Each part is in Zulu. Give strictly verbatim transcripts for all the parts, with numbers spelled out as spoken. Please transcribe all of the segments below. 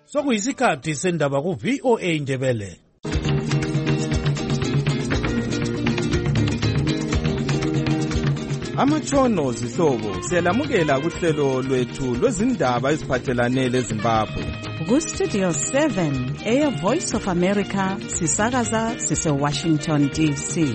Sokuyisikhathi sendaba ku V O A Ndebele. Amatshono zihlobo siyalamukela kuhlelo lwethu lwezindaba eziphathelane leZimbabwe. Ku Studio seven, Air Voice of America, sisakaza sise Washington D C.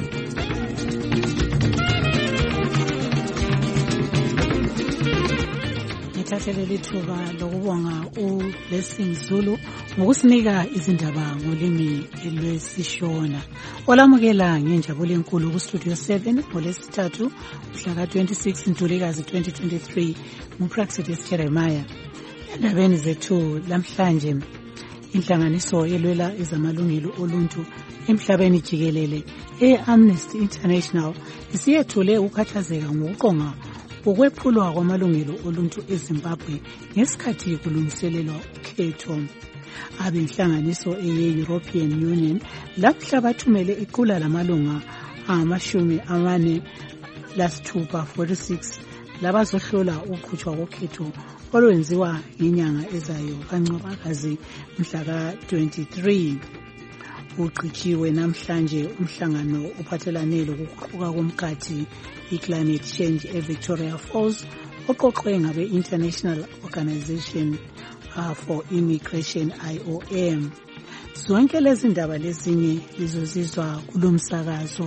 Ngithathele lithuba lokubonga uBlessing Zulu ngokusinika izindaba ngolimi lwesiShona. Olamukela ngenjabulo enkulu ku Studio seven ngolesithathu mhla ka twenty-six Ntulikazi twenty twenty-three nguPraxedis Jeremiah. Endabeni zethu lamhlanje, inhlanganiso elwela ezamalungelo oluntu emhlabeni jikelele e-Amnesty International isiyethule ukukhathazeka ngokuqonga ukwephulwa kwamalungelo oluntu eZimbabwe ngesikhathi kulungiselelwa ukhetho. Abenhlanganiso eye-European Union lamhla bathumele iqula lamalunga amashumi amane lasithupha forty-six labazohlola ukuqhutshwa kokhetho olwenziwa ngenyanga ezayo kaNcwabakazi mhla ka twenty-three. Uqhitshiwe namhlanje umhlangano ophathelane lokuguquka komkhathi i-climate change e-Victoria Falls oqoqwe ngabe International Organization uh, for Immigration I O M. Zonke lezi ndaba lezinye lizozizwa kulomsakazo.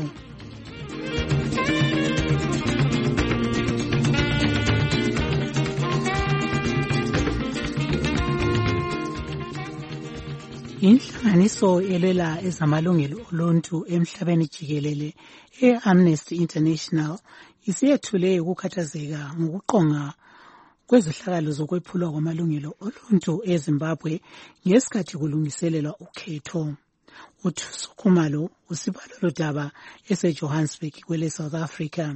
Inhlanganiso elwela ezamalungelo oluntu emhlabeni jikelele e-Amnesty International isiyethule ukukhathazeka ngokuqonga kwezehlakalo zokwephulwa kwamalungelo oluntu eZimbabwe ngesikhathi kulungiselelwa ukhetho. UThusukumalo usibalolo daba eseJohannesburg kwele South Africa.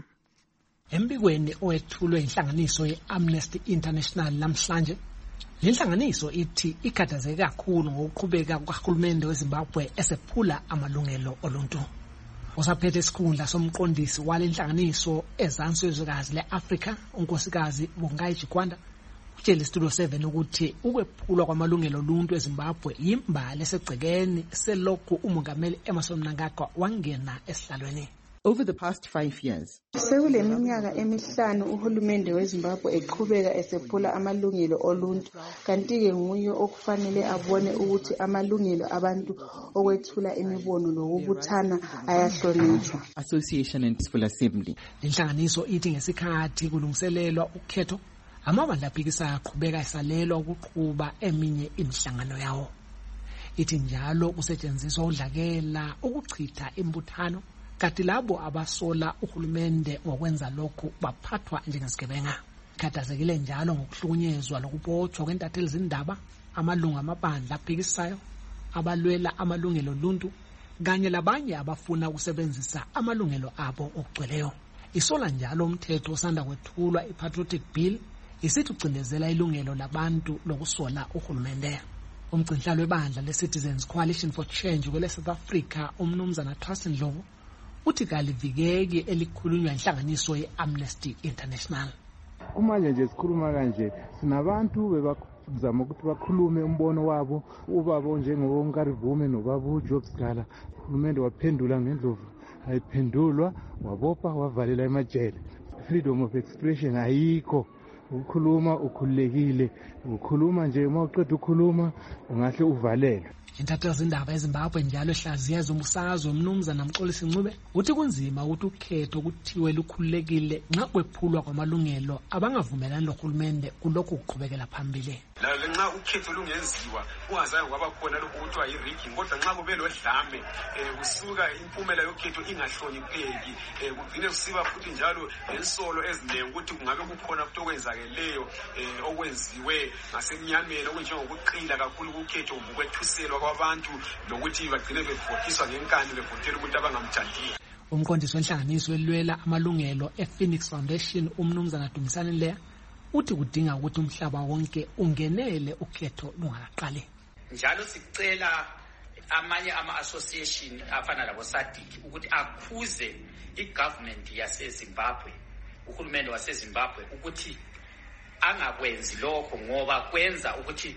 Embikweni owethulwe inhlanganiso ye-Amnesty International namhlanje, lenhlanganiso ithi ikhathazeke kakhulu ngokuqhubeka kwahulumende weZimbabwe esephula amalungelo oluntu. Usaphethe isikhundla somqondisi walenhlanganiso ezansi yezwekazi le-Afrika, unkosikazi Bongai Chikwanda, utshele Studio seven ukuthi ukwephulwa kwamalungelo oluntu eZimbabwe yimbali esegcekeni selokhu umongameli Emmerson Mnangagwa wangena esihlalweni. Over the past five years, sekule minyaka emihlanu uhulumende weZimbabwe eqhubeka esephula amalungelo oluntu, kanti-ke nguye okufanele abone ukuthi amalungelo abantu okwethula imibono nokubuthana ayahlonitshwa. Association and Peaceful Assembly. Inhlanganiso ithi ngesikhathi kulungiselelwa ukhetho, amabandla aphikisayo aqhubeka esalelwa ukuqhuba eminye imihlangano yawo. Ithi njalo kusetshenziswa udlakela ukuchitha imbuthano, kanti labo abasola uhulumende ngokwenza lokhu baphathwa njengesigebenga. Khathazekile njalo ngokuhlukunyezwa lokubotshwa kwentatheli zindaba, amalunga amabandla aphikisayo, abalwela amalungelo oluntu kanye labanye abafuna ukusebenzisa amalungelo abo okugcweleyo. Isola njalo umthetho osanda kwethulwa i-Patriotic Bill isithi ucindezela ilungelo labantu lokusola uhulumende. Umgcinhlalo webandla le-Citizens Coalition for Change kwele South Africa, umnumzana Trustin Ndlovu, uthi kalivikeki elikhulunywa inhlanganiso ye-Amnesty International. Kumanje nje sikhuluma kanje sinabantu bebazama ukuthi bakhulume umbono wabo, ubaba njengoNkarivume nobaba uJobs Gala. Uhulumende waphendula ngeNdlovu, ayiphendulwa wabopha wavalela emajele. Freedom of expression ayikho. Ukukhuluma ukhululekile, ukukhuluma nje uma uqeda ukukhuluma ungahle uvalele. Intatheli zindaba eZimbabwe njalo ehlaziya zomsakazo umnumzana Mxolisi Ncube uthi kunzima ukuthi ukhetho kuthiwe lukhululekile nxa kwephulwa kwamalungelo abangavumelani nohulumende kulokhu kuqhubekela phambili. La nxa ukhetho lungenziwa ungazange kwaba khona lokho kuthiwa yi-rigging, kodwa nxa kube lodlame kusuka impumela yokhetho ingahlonipheki, kugcine kusiba futhi njalo lensolo ezinengi ukuthi kungabe kukhona futhi okwenzakeleyo okwenziwe ngasemnyameni okunjengokuqila kakhulu kukhetho ukwethuselwa kwabantu lokuthi bagcine bevotiswa ngenkani bevotela umuntu abangamthandiyo. Umqondisi wenhlanganiso elwela amalungelo ePhoenix Foundation umnumzana Dumisani Leya uthi kudinga ukuthi umhlaba wonke ungenele ukhetho lungaqali. Njalo sicela amanye ama-association afana labo SADC ukuthi akhuze i-government yaseZimbabwe, uhulumende waseZimbabwe ukuthi angakwenzi lokho ngoba kwenza ukuthi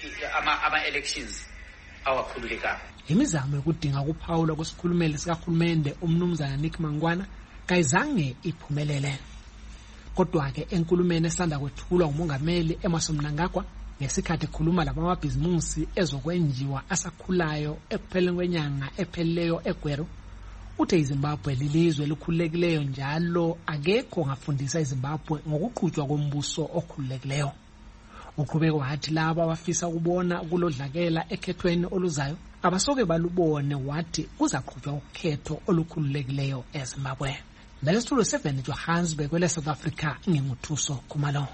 ama ama elections awakhululekanga. Imizamo yokudinga ukuphawula kwesikhulumeli sikaHulumende umnumzana Nick Mangwana kayizange iphumelele. Kodwa ke enkulumeni esanda kwethulwa umongameli Emmerson Mnangagwa ngesikhathi ekhuluma labamabhizimusi ezokwenjiwa asakhulayo ekupheleni kwenyanga ephelileyo eGweru, uthe iZimbabwe lilizwe elikhululekileyo njalo akekho ongafundisa iZimbabwe ngokuqhutshwa kombuso okhululekileyo. Uqhubeka wathi laba abafisa ukubona ukulodlakela ekhethweni oluzayo abasoke balubone wathi kuzaqhutshwa ukhetho olukhululekileyo eZimbabwe. Nalesithulo seven Johannesburg kwele South Africa ngenguthuso Khumalo.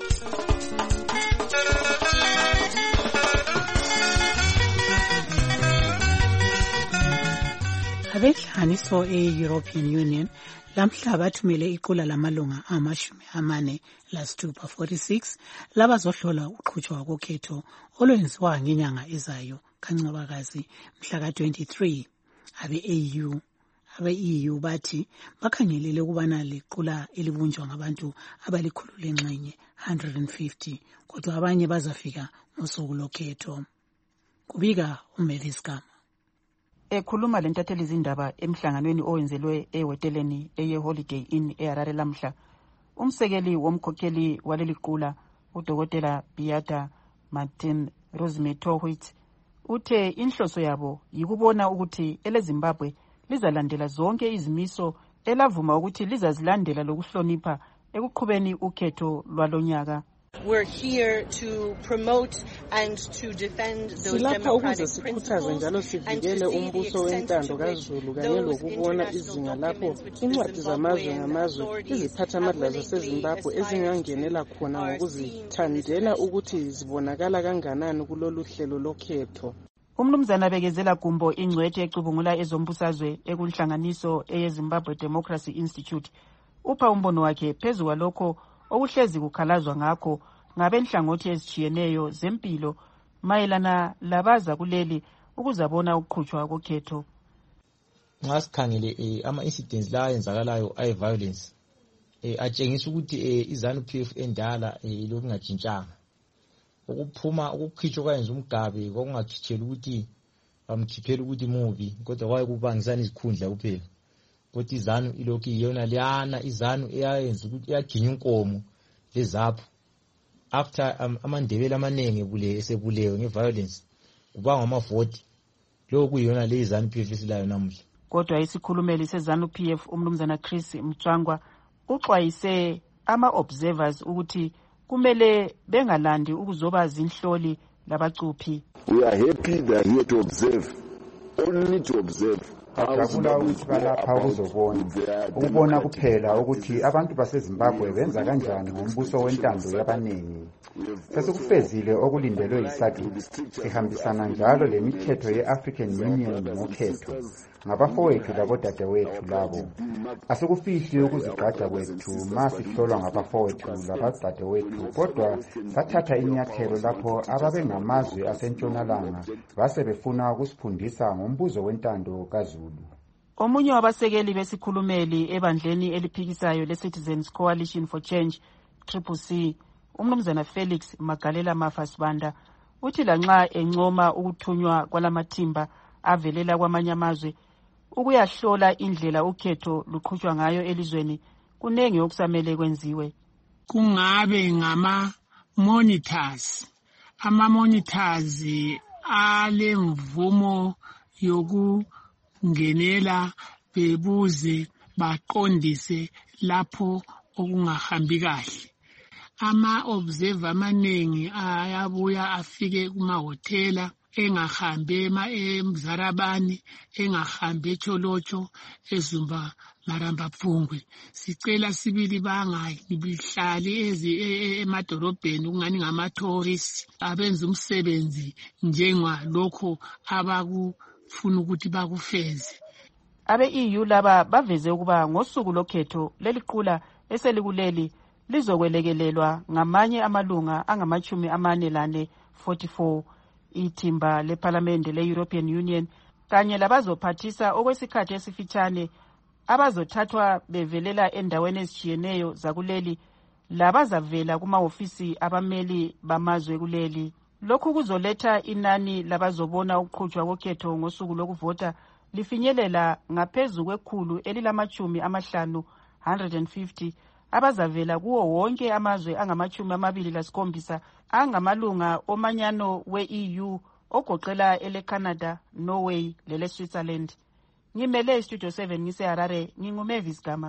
Abehlanganiso e-European Union lamhla bathumele iqula lamalunga amashumi amane lasithupha forty-six labazohlola uqhutshwa kokhetho olwenziwa ngenyanga ezayo kaNcwabakazi mhla ka twenty-three. Abe-E U abe-E U bathi bakhangelele ukubana liqula elibunjwa ngabantu abalikhulu lenxenye one hundred fifty, kodwa abanye bazafika ngosuku lokhetho. Kubika uMelis Gama. Ekhuluma lentatheli izindaba emhlanganweni owenzelwe ehoteleni eye Holiday Inn eHarare lamhla, umsekeli womkhokheli waleli qula uDokotela Beata Martin Rosemary uthe inhloso yabo yikubona ukuthi eleZimbabwe lizalandela zonke izimiso elavuma ukuthi lizazilandela lokuhlonipha ekuqhubeni ukhetho lwalonyaka. We're here to promote and to defend those democratic principles njalo sivikele umbuso wentando kaZulu kanye lokubona izinga lapho incwadi zamazwe ngamazwe iziphathamandla zaseZimbabwe ezingangenela khona ngokuzithandela ukuthi zibonakala kanganani kulolu hlelo lokhetho. Umnumzana Bekezela Gumbo ingcwethe ecubungula ezombusazwe ekunhlanganiso eyeZimbabwe Democracy Institute upha umbono wakhe phezu kwalokho okuhlezi kukhalazwa ngakho ngabenhlangothi ezijiyeneyo zempilo mayelana labaza kuleli ukuzabona ukuqhutshwa kokhetho. Nxa sikhangele ama incidents la ayenzakalayo ay violence eh atshengisa ukuthi iZANU P F endala lokungajintshanga ukuphuma ukukhitshwa kwenza umgabe kokungakhitshela ukuthi bamkhiphela ukuthi mubi kodwa kwaye kubangisana izikhundla kuphela. Kodwa iZANU ilokhu iyona liyana iZANU eyayenza ukuthi iyaginya inkomo lezapho after um, amandebele amanenge bule esebulewe ngeviolence kubanga amavoti lokhu kuyona le iZANU P F isilayo namuhla. Kodwa isikhulumeli seZANU P F umnumzana Chris Mtswangwa uxwayise ama observers ukuthi kumele bengalandi ukuzoba zinhloli labacuphi. We are happy they are here to observe, only to observe. Akula ukuthi balapha ukuzobona ukubona kuphela ukuthi abantu baseZimbabwe benza kanjani ngombuso wentando yabaningi. Sesikufezile okulindelwe yiSADC sihambisana njalo lemithetho ye-African Union ngokhetho ngabafowethu labodadewethu labo. Asikufihli ukuzigqaja kwethu masihlolwa ngabafowethu labodadewethu, kodwa sathatha inyathelo lapho ababengamazwe asentshonalanga base befuna ukusifundisa ngombuzo wentando kaZulu. Omunye wabasekeli besikhulumeli ebandleni eliphikisayo le-Citizens Coalition for Change C C C umnumzana Felix Magalela Mafasibanda uthi lanxa encoma ukuthunywa kwalamathimba avelela kwamanye amazwe ukuyahlola indlela ukhetho luqhutshwa ngayo elizweni kunenge okusamele kwenziwe. Kungabe ngama monitors ama monitors ale mvumo yokungenela bebuze baqondise lapho okungahambi kahle. Ama observer amanengi ayabuya afike kuma hotela engahambe eMzarabani engahambe eCholocho eZumba Maramba Pfungwe. Sicela sibili bangayihlali ezi emadorobheni ungani ngama tourists abenza umsebenzi njengwa lokho abakufuna ukuthi bakufeze. Abe-E U laba baveze ukuba ngosuku lokhetho leliqula eselikuleli lizokwelekelelwa ngamanye amalunga angamachumi amane lane forty-four ithimba leParlamente le-European Union kanye labazophathisa okwesikhathi esifitshane abazothathwa bevelela endaweni ezijiyeneyo zakuleli labazavela kuma ofisi abameli bamazwe kuleli. Lokhu kuzoletha inani labazobona ukuqhutshwa kokhetho ngosuku lokuvota lifinyelela ngaphezu kwekhulu elilamachumi amahlanu one hundred fifty abazavela kuwo wonke amazwe angamachumi amabili lasikhombisa angamalunga omanyano we-E U ogoqela ele-Canada, Norway lele-Switzerland. Ngimele Studio seven ngise-Harare, nginguMavis Gama.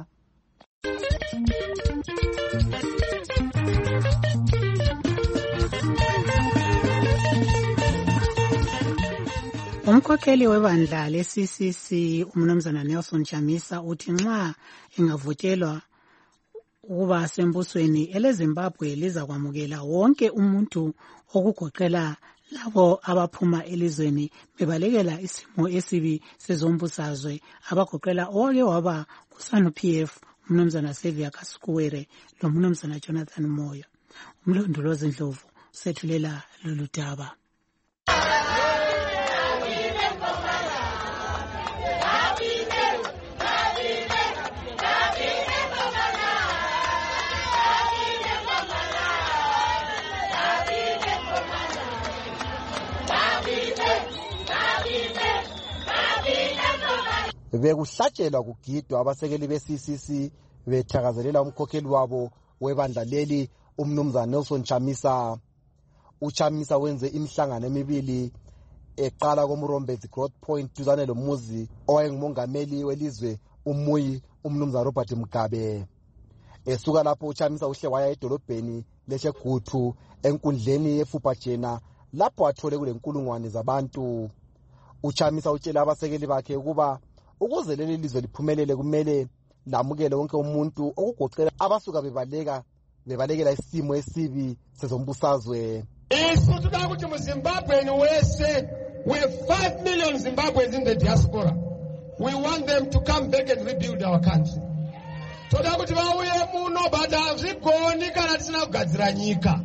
Umkhokheli webandla le-C C C umnumzana Nelson Chamisa uthi nxa engavotelwa ukuba sembusweni eleZimbabwe liza kwamukela wonke umuntu okugoqela labo abaphuma elizweni bebalekela isimo esibi sezombusazwe abagoqela owake waba kuSANU P F umnumzana Xavier Kasukuwere lo mnumzana Jonathan Moyo. Umlondolozi Ndlovu sethulela lolu daba. Bekuhlatshelwa kugidwa abasekeli be-C C C bethakazelela umkhokheli wabo webandla leli umnumzana Nelson Chamisa. UChamisa wenze imihlangano emibili eqala koMurombezi Growth Point duzane lomuzi owayengumongameli welizwe umuyi umnumzana Robert Mugabe. Esuka lapho uChamisa uhle waya edolobheni leShegutu enkundleni yeFupajena lapho athole kulenkulungwane zabantu. UChamisa utshela abasekeli bakhe ukuba ukuze leli lizwe liphumelele kumele lamukele wonke umuntu okugoqela abasuka bebaleka bebalekela isimo esibi sezombusazwe. Isithuka ukuthi muZimbabwe wese we have five million Zimbabweans in the diaspora. We want them to come back and rebuild our country. Toda kuti vauye muno bada zvigoni kana tisina kugadzira nyika.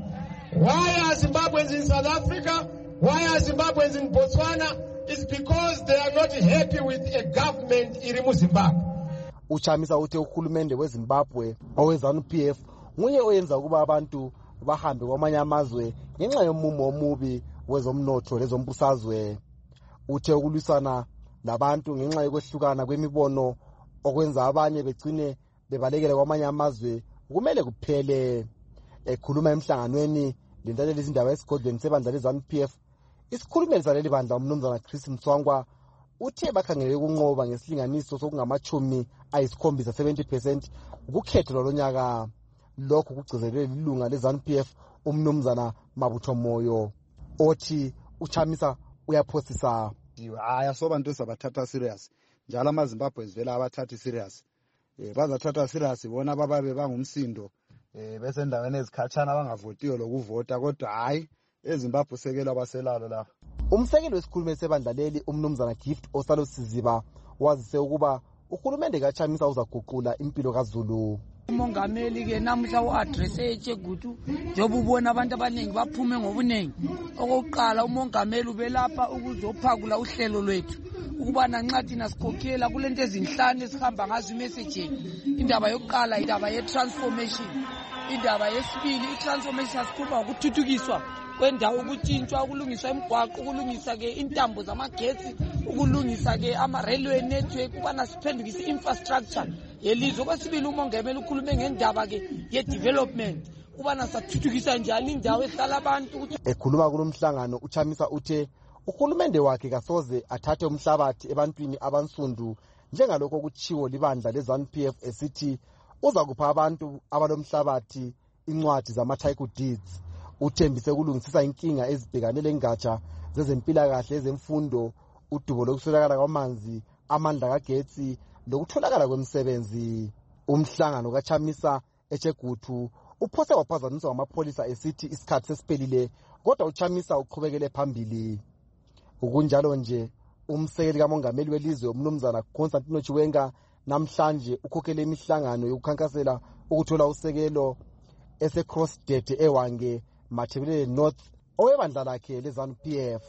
Why are Zimbabweans in South Africa? Why are Zimbabweans in Botswana? It's because they are not happy with a government iri muZimbabwe. UChamisa uthi uhulumende weZimbabwe oweZANU P F nguye oyenza ukuba abantu bahambe kwamanye amazwe ngenxa yomumo omubi wezomnotho lezombusazwe. Uthe ukulwisana labantu ngenxa yokwehlukana kwemibono okwenza abanye begcine bebalekela kwamanye amazwe kumele kuphele. Ekhuluma emhlanganweni lentaleli izindaba esigodlweni sebandla leZANU P F, isikhulumeli saleli bandla umnumzana Chris Mtswangwa uthe bakhangele ukunqoba ngesilinganiso sokungamachumi ayisikhombisa seventy percent ukukhetho lonyaka. Lokho kugcizelwe lilunga leZANU P F umnumzana Mabutho Moyo othi uChamisa uyaphosisa. Haya sobantu sabathatha serious njalo amaZimbabwe ezivela abathatha serious. Eh bazathatha serious bona bababe bangumsindo eh bese endaweni ezikhatshana abangavotiyo lokuvota kodwa hayi eZimbabwe sekelwa baselalo la. Umsekeli wesikhulumeli sebandla leli umnumzana Gift Osalo Siziba wazise ukuba uhulumende kaChamisa uzaguqula impilo kaZulu. Umongameli ke namuhla uaddress eChegutu njengoba ubona abantu abaningi baphume ngobunengi. Okokuqala umongameli ubelapha ukuzophakula uhlelo lwethu ukuba nanxa thina sikhokhela kulento ezinhlanu esihamba ngazo imessage. Indaba yokuqala indaba ye transformation, indaba yesibili itransformation asikhuluma ukuthuthukiswa kwendawo, ukutshintshwa, ukulungisa imigwaqo, ukulungisa ke intambo zamagetsi, ukulungisa ke ama railway network, kubana siphendukise infrastructure yelizwe. Kwesibili umongameli ukhulume ngendaba ke ye development kubana sathuthukisa njani indawo ehlala abantu. Ekhuluma kulomhlangano uChamisa uthe uhulumende wakhe kasoze athathe umhlabathi ebantwini abansundu njengalokho kuchiwo libandla leZANU P F esithi uza kupha abantu abalomhlabathi incwadi zama-title deeds. Uthembise kulungisisa inkinga ezibhekanele engatsha zezempilakahle, ezemfundo, udubo lokuswelakala kwamanzi, amandla kagetsi lokutholakala kwemisebenzi. Umhlangano kaChamisa eChegutu uphose waphazanyiswa ngamapholisa esithi isikhathi sesiphelile kodwa uChamisa uqhubekele phambili. Ukunjalo nje umsekeli kamongameli welizwe umnumzana Constantino Chiwenga namhlanje ukhokhele imihlangano yokukhankasela ukuthola usekelo ese-Crossdead ewange Mathebelele North owebandla lakhe leZANU P F.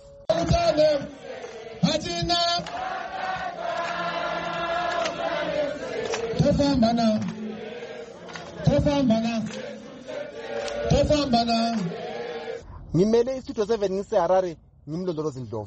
ngimele isitho seven ngiseharare ngimlondolozi Ndlovu.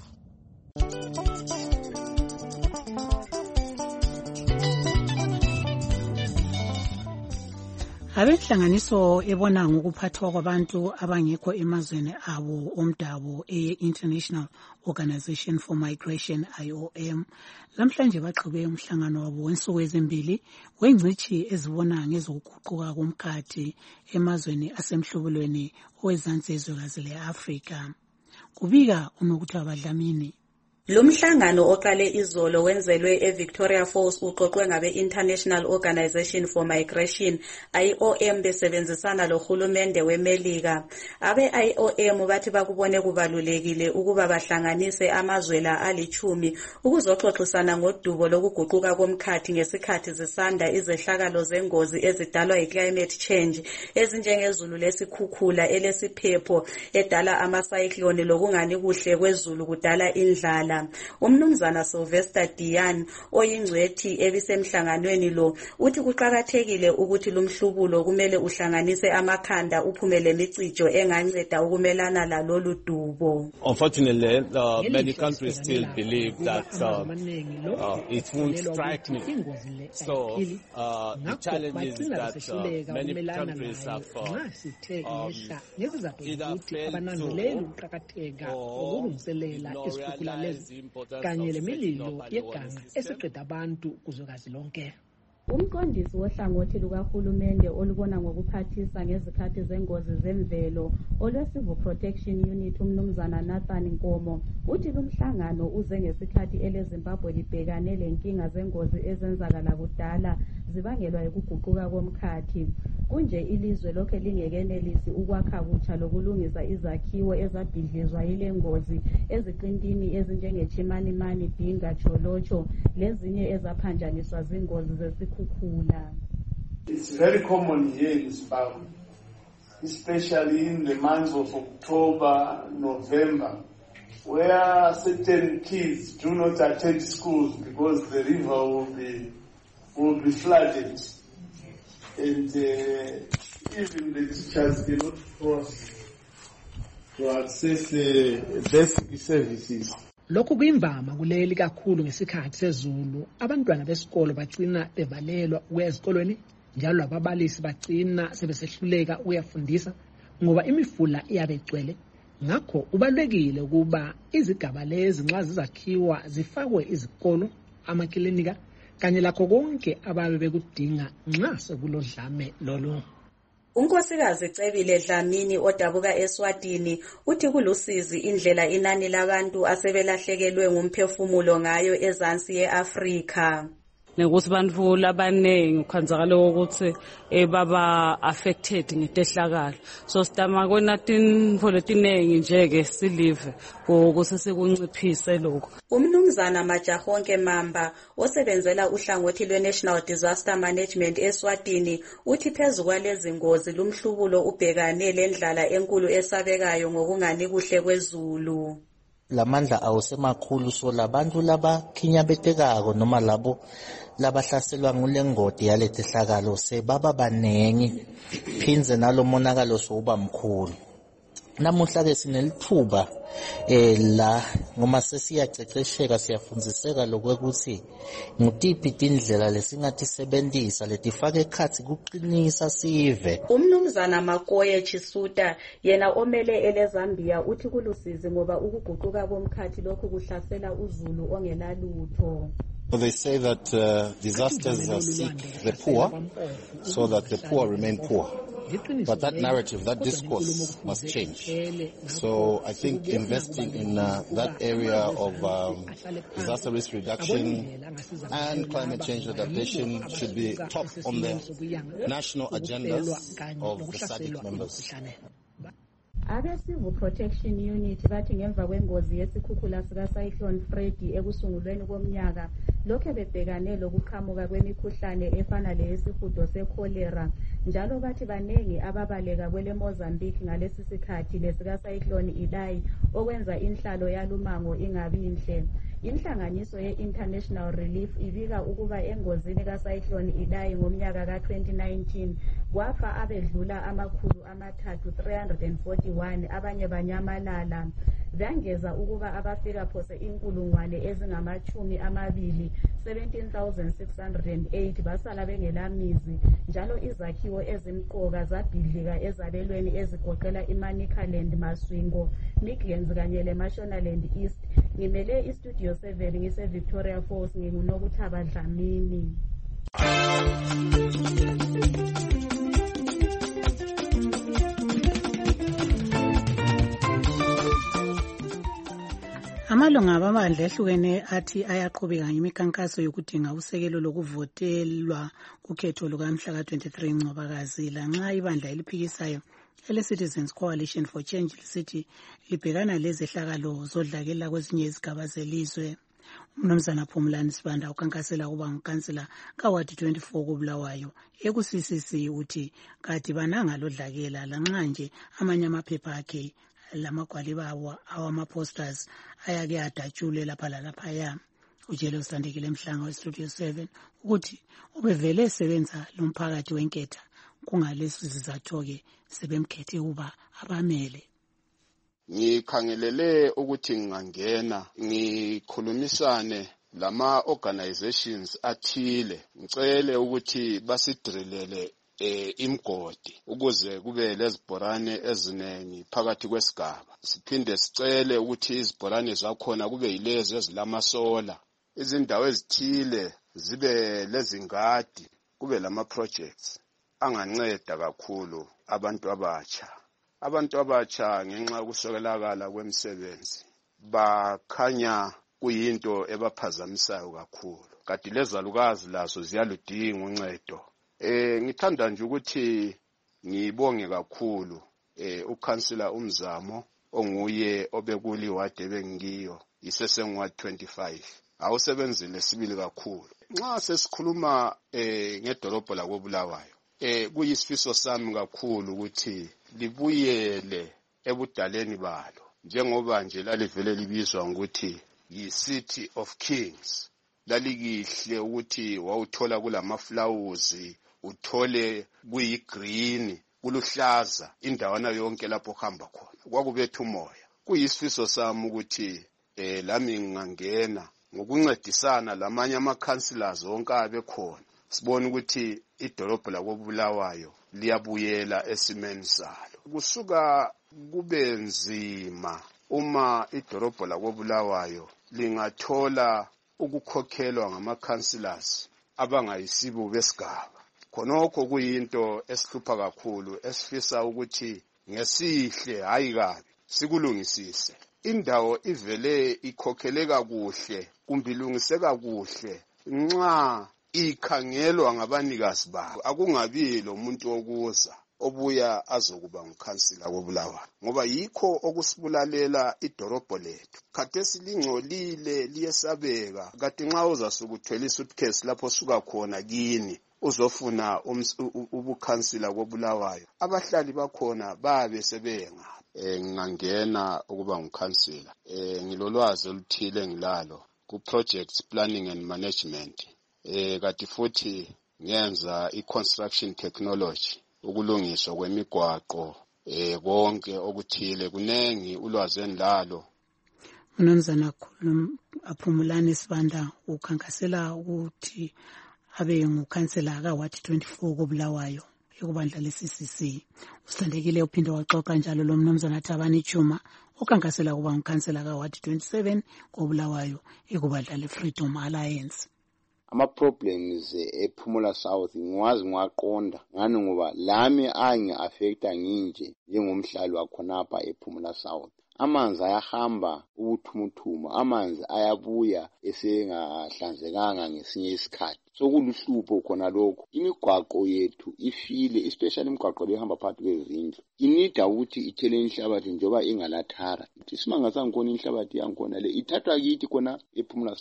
Abenhlanganiso ebona ngokuphathwa kwabantu abangekho emazweni abo omdabu e-International Organization for Migration I O M lamhlanje baxube umhlangano wabo wensuku ezimbili wengcithi ezibona ngezokuguquka komkhathi emazweni asemhlubulweni owezansi ezwekazi le-Afrika. Kubika unokuthi abadlamini. Lumhlangano oqale izolo wenzelwe eVictoria Falls uqoqwe ngabe International Organization for Migration I O M besebenzisana lohulumende weMelika. Abe I O M bathi bakubone kubalulekile ukuba bahlanganise amazwela alichumi ukuzoxoxisana ngodubo lokuguquka komkhathi ngesikhathi zisanda izehlakalo zengozi ezidalwa yiclimate change ezinjengezulu lesikhukhula elesiphepho edala amacyclone lokungani kuhle kwezulu kudala indlala. Umnumzana Sylvester Diane oyingcwethi ebisemhlanganweni lo uthi kuqhakathekile ukuthi lumhlubulo kumele uhlanganise amakhanda uphume lemicijo enganceda ukumelana lalolu dubo. Unfortunately, uh, many countries still believe that uh, uh, it won't strike me. So uh, the challenge is that uh, many countries have uh, um, either failed to or not realize kanye lemililo yeganga esiqeda abantu kuzwekazi lonke. Umqondisi wohlangothi lukahulumende olubona ngokuphathisa ngezikhathi zengozi zemvelo olwe-Civil Protection Unit umnumzana Nathan Nkomo uthi lumhlangano uze ngesikhathi eleZimbabwe libhekane lenkinga zengozi ezenzakala kudala zibangelwa ukuguquka komkhathi. Kunje ilizwe lokhe lingekenelisi ukwakha kutsha lokulungisa izakhiwo ezabhidlizwa yile ngozi eziqintini ezinjengeChimanimani, Binga, Cholocho lezinye ezaphanjaniswa zingozi zesikhukhula. It's very common here in Zimbabwe, especially in the months of October, November, where certain kids do not attend schools because the river will be will be flooded, and uh, even the teachers cannot cross to access uh, basic services. Lokhu kuyimvama kuleli kakhulu ngesikhathi sezulu. Abantwana besikolo bagcina bevalelwa ukuya ezikolweni, njalo ababalisi bagcina sebesehluleka ukuyafundisa ngoba imifula iyabegcwele. Ngakho ubalekile ukuba izigaba lezi nxa zizakhiwa zifakwe izikolo, amakilinika kanye lakho konke ababe bekudinga nxa sekulodlame lolu. Unkosikazi Cebile Dlamini odabuka eSwatini uthi kulusizi indlela inani labantu asebelahlekelwe ngumphefumulo ngayo ezansi yeAfrika. Nekuthi bantfu labanengi ukhanzakala ukuthi baba affected ngetehlakalo. So sidama kona tinfo letinengi nje ke silive ukuthi sikunciphise lokho. Umnumzana Majahonke Mamba osebenzela uhlangothi lwe-National Disaster Management eSwatini uthi phezu kwalezi ngozi lumhlubulo ubhekane lendlala enkulu esabekayo ngokungani kuhle kwezulu. Lamandla awusemakhulu so labantu labakhinyabetekako noma labo labahlaselwa ngulengodi yaletehlakalo sebaba banengi phinze nalo monakalo soba mkhulu. Namuhla ke sinelithuba eh la ngoma sesiyacecesheka siyafundziseka lokwekuthi ngutiphi indlela lesingatisebenzisa letifake ekhatsi kuqinisa sive. Umnumzana Makoye Chisuta yena omele eleZambia uthi kulusizi ngoba ukuguquka komkhathi lokhu kuhlasela uzulu ongelalutho. So they say that uh, disasters uh, seek the poor so that the poor remain poor. But that narrative, that discourse must change. So I think investing in uh, that area of um, disaster risk reduction and climate change adaptation should be top on the national agendas of the SADC members. Abe-Civil Protection Unit bathi ngemva kwengozi yesikhukhula sika-Cyclone Freddy ekusungulweni komnyaka lokho bebhekane lokuqhamuka kwemikhuhlane efana leyesihudo sekholera njalo bathi baningi ababaleka kwele Mozambique ngalesi sikhathi lesika cyclone Idai okwenza inhlalo yalumango ingabi inhle. Inhlanganiso ye-International Relief ibika ukuba engozini ka-Cyclone Idai ngomnyaka ka-twenty nineteen kwafa abedlula amakhulu amathathu three hundred forty-one abanye banyamalala. Bangeza ukuba abafika phose inkulungwane ezingamachumi amabili seventeen thousand six hundred eight basala bengelamizi njalo izakhiwo ezimqoka zabhidlika ezabelweni ezigoqela iManicaland, Maswingo, Midlands kanye leMashonaland East. Ngimele istudio seven ngise Victoria Falls ngingunokuthaba Dlamini. Amalunga amabandla ehlukene athi ayaqhubeka ngemikhankaso yokudinga usekelo lokuvotelwa kukhetho lukamhla ka-twenty-three Ncwabakazi lanxa ibandla eliphikisayo ele-Citizens Coalition for Change lisithi libhekana lezehlakalo zodlakela kwezinye izigaba zelizwe. Umnumzana Phumlani Sibanda ukhankasela ukuba ngukansela kawadi twenty-four kuBulawayo eku-C C C uthi kadibananga lodlakela lanxa nje amanye amaphepha akhe lamagwaliba awama-posters ayake adatshulwe lapha lalaphaya. Ujele usandekile Mhlanga westudio seven ukuthi ubevele esebenza lomphakathi wenketha kungalesi sizatho-ke sebemkhethe ukuba abamele. Ngikhangelele ukuthi ngingangena ngikhulumisane lama organizations athile ngicele ukuthi basidrilele eh imgodi ukuze kube lezibhorane ezinengi phakathi kwesigaba. Siphinde sicele ukuthi izibhorane zakhona kube yilezi ezilamasola, izindawo ezithile zibe lezingadi, kube lama projects anganceda kakhulu abantu abatsha. Abantu abatsha ngenxa yokusokelakala kwemisebenzi bakhanya kuyinto ebaphazamisayo kakhulu. Kanti lezalukazi lazo ziyaludinga uncedo. Eh ngithanda nje ukuthi ngibonge kakhulu eh ukansela uMzamo onguye obekuli ward ebengiyo isesengwa twenty-five. Awusebenzile sibili kakhulu. Nxa sesikhuluma eh ngedolobho la koBulawayo eh kuyisifiso sami kakhulu ukuthi libuyele ebudaleni balo njengoba nje lalivele libizwa ukuthi yi-City of Kings. Lalikihle ukuthi wawuthola kulamaflawuzi, uthole kuyigreen, kuluhlaza indawana yonke lapho hamba khona. Kwakubetha umoya. Kuyisifiso sami ukuthi eh lami ngingangena ngokuncedisana lamanye ama-councillors onke abekhona. Sibona ukuthi idolobho la koBulawayo liyabuyela esimeni salo. Kusuka kube nzima uma idolobho la koBulawayo lingathola ukukhokhelwa ngama-councillors abangayisibo besigaba. Khonokho kuyinto esihlupha kakhulu esifisa ukuthi ngesihle hayi kabi sikulungisise. Indawo ivele ikhokheleka kuhle kumbe ilungiseka kuhle nxa ikhangelwa ngabanikazi bayo. Akungabi lo muntu okuza obuya azokuba ngukhansila koBulawayo ngoba yikho okusibulalela idorobho lethu. Khathesi lingcolile liyesabeka. Kanti nxa uzasukuthwela isuitcase lapho suka khona kini uzofuna ubukhansila koBulawayo, abahlali bakhona babe sebenga. Eh ngingangena ukuba ngukhansila. Eh ngilolwazi oluthile ngilalo ku projects planning and management. Eh kanti futhi ngenza i-construction technology, ukulungiswa kwemigwaqo, eh konke okuthile kunengi ulwazi endlalo. Mnumzana Phumlani Sibanda ukhankasela ukuthi abe ngukhansela kawadi twenty-four koBulawayo ekubandla le-C C C. Usithandekile uphinde waxoxa njalo lo mnumzana Thabani Chuma ukhankasela kuba ngukhansela kawadi twenty-seven koBulawayo ekubandla le-Freedom Alliance. Ama-problems ePhumula South ngiwazi ngiwaqonda ngani ngoba lami angi-affecta nginje njengomhlali wakhonapha ePhumula South. Amanzi ayahamba ubuthumuthuma, amanzi ayabuya esengahlanzekanga ngesinye isikhathi. Sokuluhlupho khona lokho. Imigwaqo yethu ifile, especially imigwaqo lehamba phakathi kwezindlu. Inida ukuthi ithele inhlabathi njoba ingalathara. Isimanga sangikhona inhlabathi yangikhona le ithathwa kithi khona ePhumula South.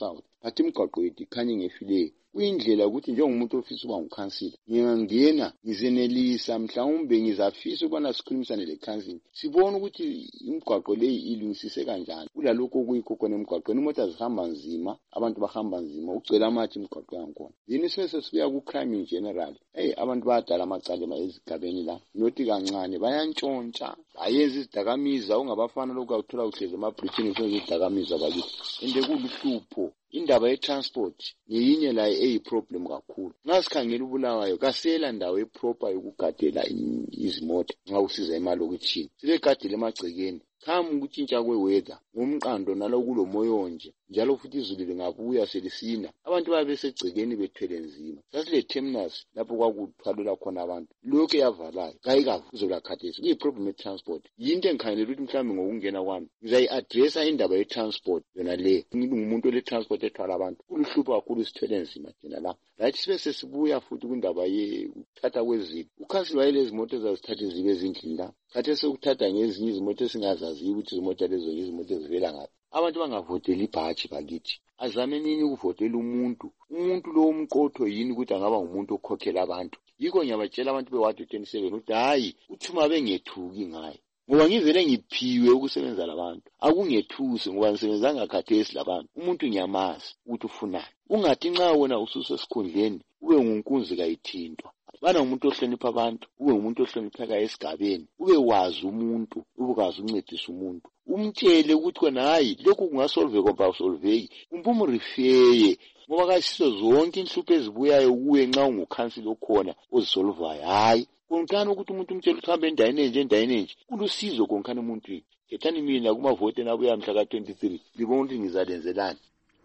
but imigwaqo yethu ikhanye ngefileyo. Kuyindlela ukuthi njengomuntu ofisa uba ngukhansila ngingangena ngizenelisa mhlawumbe ngizafisa ukubana sikhulumisane lekhansila sibone ukuthi imigwaqo leyi ilungisise kanjani. Kulalokho okuyikho khona emgwaqweni imoto zihamba nzima, abantu bahamba nzima, ucela amathi imigwaqo yakhona. Yini sese sibuya ku crime in general. Hey, abantu bayadala amacala ezigabeni la nothi kancane bayantshontsha bayenza izidakamizwa ungabafana lokho uthola uhleze amabridge ukwenza izidakamizwa bakithi. Ende kuluhlupho indaba ye-transport ngiyinye la eyi-problem kakhulu. Nxa sikhangela uBulawayo kasela ndawo eproper yokugadela izimoto nxa usiza emalokitshini. Silegadile emagcekeni. Khamu ukutshintsha kweweather ngomqando nalokulo moyo nje njalo futhi izulu lingabuya selisina abantu babe besegcekeni bethwele nzima. Sasile terminus lapho kwakuthwalula khona abantu lokho yavalayo kayikavuzo khathesi kuyiproblem ye-transport. Yinto engikhangelela ukuthi mhlawumbe ngokungena kwami ngizayi-addressa indaba ye-transport yona le. Ngingumuntu ole-transport ethwala abantu kuluhlupho kakhulu sithwele nzima thina la. Right sibe sesibuya futhi kwindaba yekuthatha kwezibi. Ukhansila wayelezi moto ezazithatha zibe ezindlini la. Khathesi ukuthatha ngezinye izimoto esingazaziyo ukuthi izimoto lezo izimoto ezivela ngaphi. Abantu bangavoteli ibhaji bakithi. Azame nini ukuvotela umuntu. Umuntu lo umqotho yini ukuthi angaba ngumuntu okhokhela abantu. Yiko ngiyabatshela abantu beward twenty-seven ukuthi hayi uthuma bengethuki ngaye. Ngoba ngivele ngiphiwe ukusebenza labantu. Akungethusi ngoba ngisebenza ngakhathesi labantu. Umuntu ngiyamazi ukuthi ufunani. Ungathi nxa wona ususe esikhundleni ube ngunkunzi kayithintwa. Bana umuntu ohlonipha abantu, ube umuntu ohlonipheka esigabeni, ube wazi umuntu, ubukazi uncedisa umuntu. Umtshele ukuthi kona hayi lokhu kungasolve komba usolveki. Umpumu rifeye ngoba kasizo zonke inhlupho ezibuyayo kuwe nxa ungukhansila okhona ozisolvayo. Hayi konkana ukuthi umuntu umtshele uhambe endaweni enje endaweni enje kulusizo konkana umuntu. Kethani mina kuma vote nabuya mhla ka twenty-three ngibona ukuthi ngizalenzelani.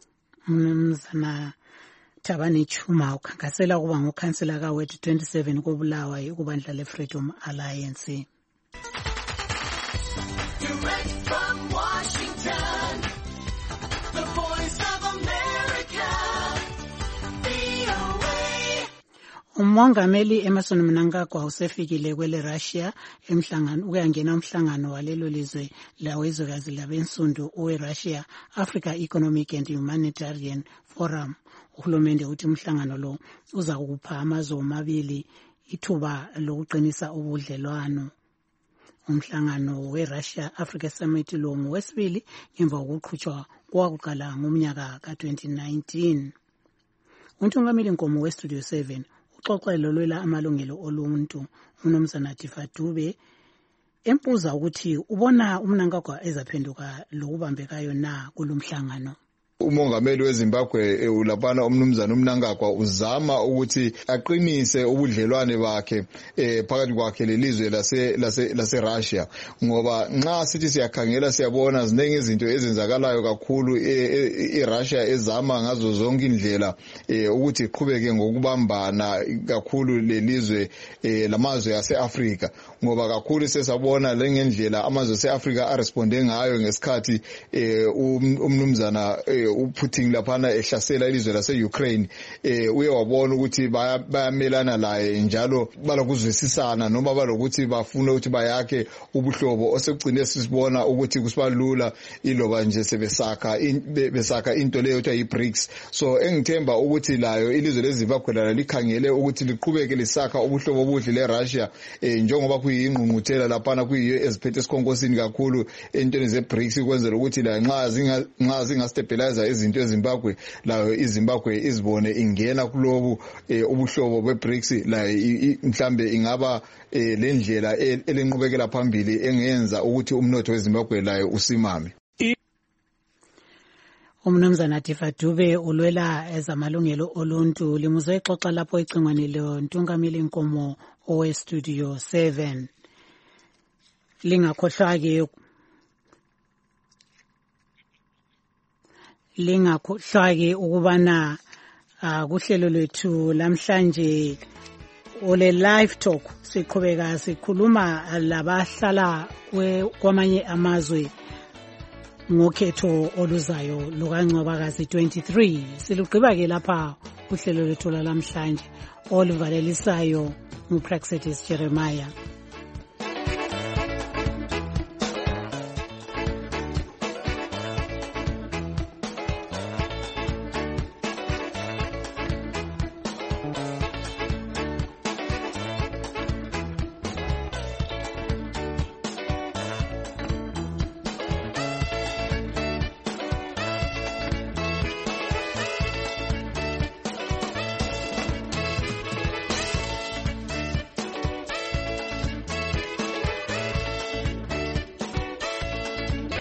Mnumzana Thabani Chuma ukhankasela ukuba ngukhansila kaWard twenty-seven koBulawayo kubandla leFreedom Alliance. Direct from Washington, the voice of America, V O A. Umongameli Emmerson Mnangagwa usefikile kwele Russia emhlangano ukuyangena umhlangano walelo lizwe lawezwekazi labensundu owe Russia Africa Economic and Humanitarian Forum. Uhulumende uthi umhlangano lo uza kupha amazwe omabili ithuba lokuqinisa ubudlelwano. Umhlangano we-Russia Africa Summit lo ngowesibili ngemva kokuqhutshwa kwakuqala ngomnyaka ka twenty nineteen. Untungameli Nkomo we-Studio seven uxoxelo lwela amalungelo oluntu uMnumzana Tifa Dube empuza ukuthi ubona uMnangagwa ezaphenduka lokubambekayo na kulumhlangano. Umongameli weZimbabwe ulapana umnumzana uMnangagwa uzama ukuthi aqinise ubudlelwane bakhe eh phakathi kwakhe lelizwe lase lase lase Russia ngoba nxa sithi siyakhangela siyabona zinenge izinto ezenzakalayo kakhulu eRussia ezama ngazo zonke indlela eh ukuthi iqhubeke ngokubambana kakhulu lelizwe eh lamazwe yaseAfrika ngoba kakhulu sesabona lengendlela amazwe aseAfrika aresponde ngayo ngesikhathi eh umnumzana uPutin laphana ehlasela ilizwe lase-Ukraine eh uye wabona ukuthi bayamelana laye njalo balokuzwisisana noma balokuthi bafuna ukuthi bayakhe ubuhlobo osekugcine sisibona ukuthi kusibalula iloba nje sebesakha besakha into leyo ekuthiwa yi-BRICS. So engithemba ukuthi layo ilizwe leZimbabwe lalo likhangele ukuthi liqhubeke lisakha ubuhlobo obuhle leRussia eh njengoba kuyingqungquthela laphana kuyiyo eziphethe esikhonkosini kakhulu entweni ze-BRICS kwenzela ukuthi la nxa zinga nxa zingastabilize izinto eZimbabwe layo iZimbabwe izibone ingena kulobu ubuhlobo beBRICS la mhlambe ingaba lendlela elenqubekela phambili engenza ukuthi umnotho weZimbabwe layo usimame. Umnumzana Tifa Dube ulwela ezamalungelo oluntu limuzwe exoxa lapho icingwane lo Ntungameli Nkomo owe Studio seven. Lingakhohlwa ke lingakhohlwa ke ukubana kuhlelo lwethu lamhlanje ole live talk siqhubeka sikhuluma labahlala kwamanye amazwe ngokhetho oluzayo lukaNcwabakazi twenty-three. Silugqiba ke lapha uhlelo lwethu lamhlanje oluvalelisayo nguPraxedis Jeremiah.